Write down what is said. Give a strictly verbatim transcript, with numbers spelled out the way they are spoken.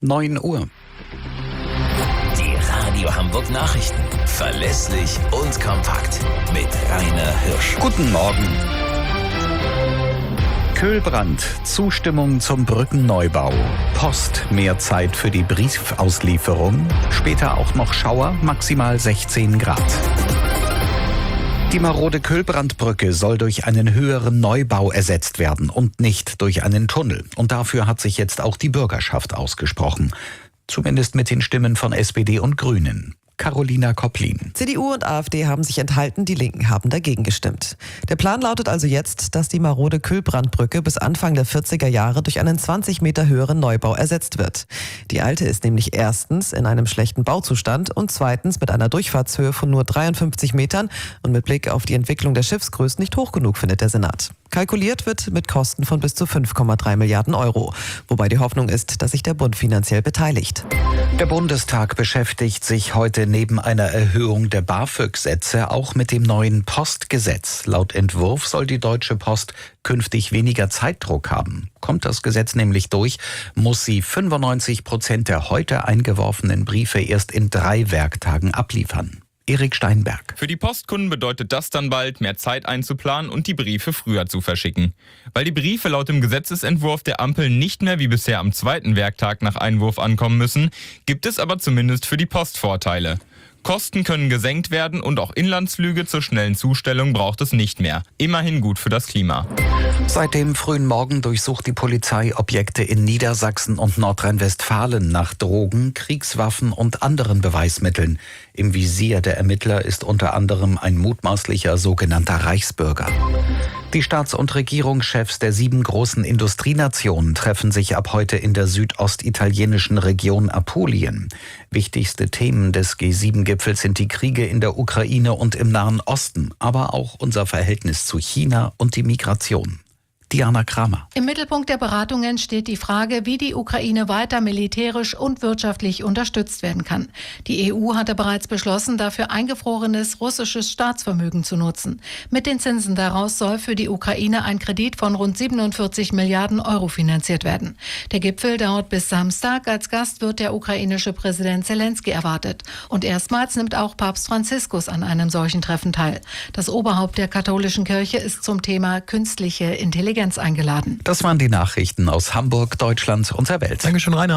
neun Uhr. Die Radio Hamburg Nachrichten. Verlässlich und kompakt. Mit Rainer Hirsch. Guten Morgen. Köhlbrand, Zustimmung zum Brückenneubau. Post, mehr Zeit für die Briefauslieferung. Später auch noch Schauer, maximal sechzehn Grad. Die marode Köhlbrandbrücke soll durch einen höheren Neubau ersetzt werden und nicht durch einen Tunnel. Und dafür hat sich jetzt auch die Bürgerschaft ausgesprochen. Zumindest mit den Stimmen von S P D und Grünen. Carolina Kopplin. C D U und AfD haben sich enthalten, die Linken haben dagegen gestimmt. Der Plan lautet also jetzt, dass die marode Köhlbrandbrücke bis Anfang der vierziger Jahre durch einen zwanzig Meter höheren Neubau ersetzt wird. Die alte ist nämlich erstens in einem schlechten Bauzustand und zweitens mit einer Durchfahrtshöhe von nur dreiundfünfzig Metern und mit Blick auf die Entwicklung der Schiffsgrößen nicht hoch genug, findet der Senat. Kalkuliert wird mit Kosten von bis zu fünf Komma drei Milliarden Euro, wobei die Hoffnung ist, dass sich der Bund finanziell beteiligt. Der Bundestag beschäftigt sich heute neben einer Erhöhung der BAföG-Sätze auch mit dem neuen Postgesetz. Laut Entwurf soll die Deutsche Post künftig weniger Zeitdruck haben. Kommt das Gesetz nämlich durch, muss sie fünfundneunzig Prozent der heute eingeworfenen Briefe erst in drei Werktagen abliefern. Erik Steinberg. Für die Postkunden bedeutet das dann bald, mehr Zeit einzuplanen und die Briefe früher zu verschicken. Weil die Briefe laut dem Gesetzesentwurf der Ampel nicht mehr wie bisher am zweiten Werktag nach Einwurf ankommen müssen, gibt es aber zumindest für die Post Vorteile. Kosten können gesenkt werden und auch Inlandsflüge zur schnellen Zustellung braucht es nicht mehr. Immerhin gut für das Klima. Seit dem frühen Morgen durchsucht die Polizei Objekte in Niedersachsen und Nordrhein-Westfalen nach Drogen, Kriegswaffen und anderen Beweismitteln. Im Visier der Ermittler ist unter anderem ein mutmaßlicher sogenannter Reichsbürger. Die Staats- und Regierungschefs der sieben großen Industrienationen treffen sich ab heute in der südostitalienischen Region Apulien. Wichtigste Themen des G sieben Gipfels sind die Kriege in der Ukraine und im Nahen Osten, aber auch unser Verhältnis zu China und die Migration. Diana Kramer. Im Mittelpunkt der Beratungen steht die Frage, wie die Ukraine weiter militärisch und wirtschaftlich unterstützt werden kann. Die E U hatte bereits beschlossen, dafür eingefrorenes russisches Staatsvermögen zu nutzen. Mit den Zinsen daraus soll für die Ukraine ein Kredit von rund siebenundvierzig Milliarden Euro finanziert werden. Der Gipfel dauert bis Samstag. Als Gast wird der ukrainische Präsident Zelensky erwartet. Und erstmals nimmt auch Papst Franziskus an einem solchen Treffen teil. Das Oberhaupt der katholischen Kirche ist zum Thema künstliche Intelligenz eingeladen. Das waren die Nachrichten aus Hamburg, Deutschland und der Welt. Dankeschön, Rainer.